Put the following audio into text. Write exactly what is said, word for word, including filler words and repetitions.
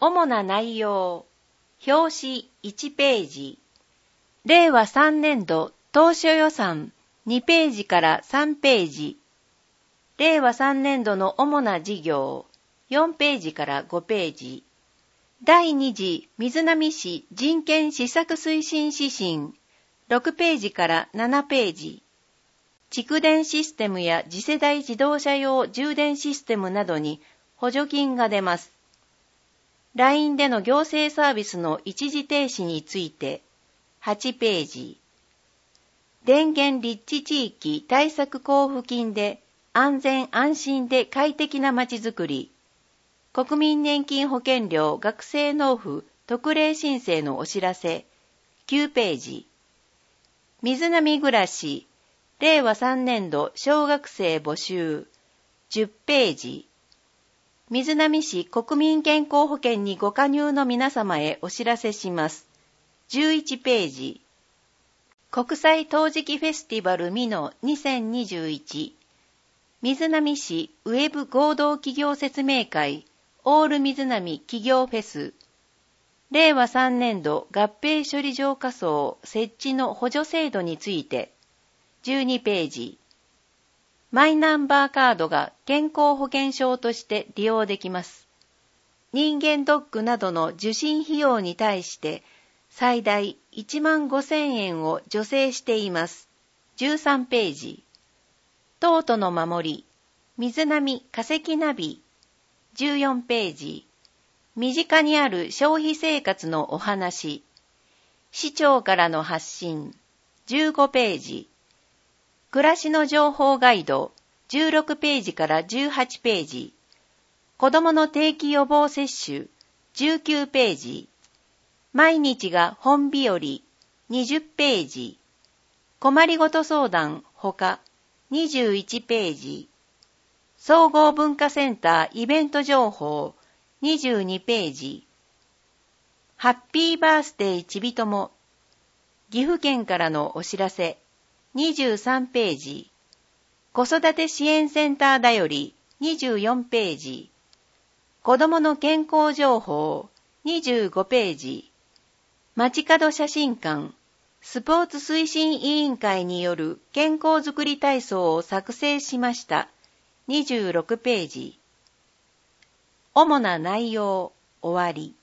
主な内容。表紙いちページ。れいわさんねんど当初予算にページからさんページ。れいわさんねんどの主な事業よんページからごページ。だいに次瑞浪市人権施策推進指針ろくページからななページ。蓄電システムや次世代自動車用充電システムなどに補助金が出ます。ライン での行政サービスの一時停止についてはちページ。電源立地地域対策交付金で安全安心で快適なまちづくり。国民年金保険料学生納付特例申請のお知らせきゅうページ。瑞浪暮らしれいわさんねんど小学生募集じゅっページ。瑞浪市国民健康保険にご加入の皆様へお知らせします。じゅういちページ。国際陶磁器フェスティバル美濃にせんにじゅういち。瑞浪市ウェブ合同企業説明会オール瑞浪企業フェス。れいわさんねんど合併処理場仮想設置の補助制度についてじゅうにページ。マイナンバーカードが健康保険証として利用できます。人間ドックなどの受診費用に対して最大いちまんごせんえんを助成しています。じゅうさんページ。東都の守り、瑞浪化石ナビ。じゅうよんページ。身近にある消費生活のお話。市長からの発信。じゅうごページ。暮らしの情報ガイドじゅうろくページからじゅうはちページ。子どもの定期予防接種じゅうきゅうページ。毎日が本日和にじゅうページ。困りごと相談ほかにじゅういちページ。総合文化センターイベント情報にじゅうにページ。ハッピーバースデーちびとも岐阜県からのお知らせにじゅうさんページ。子育て支援センターだよりにじゅうよんページ。子どもの健康情報にじゅうごページ。街角写真館スポーツ推進委員会による健康づくり体操を作成しましたにじゅうろくページ。主な内容終わり。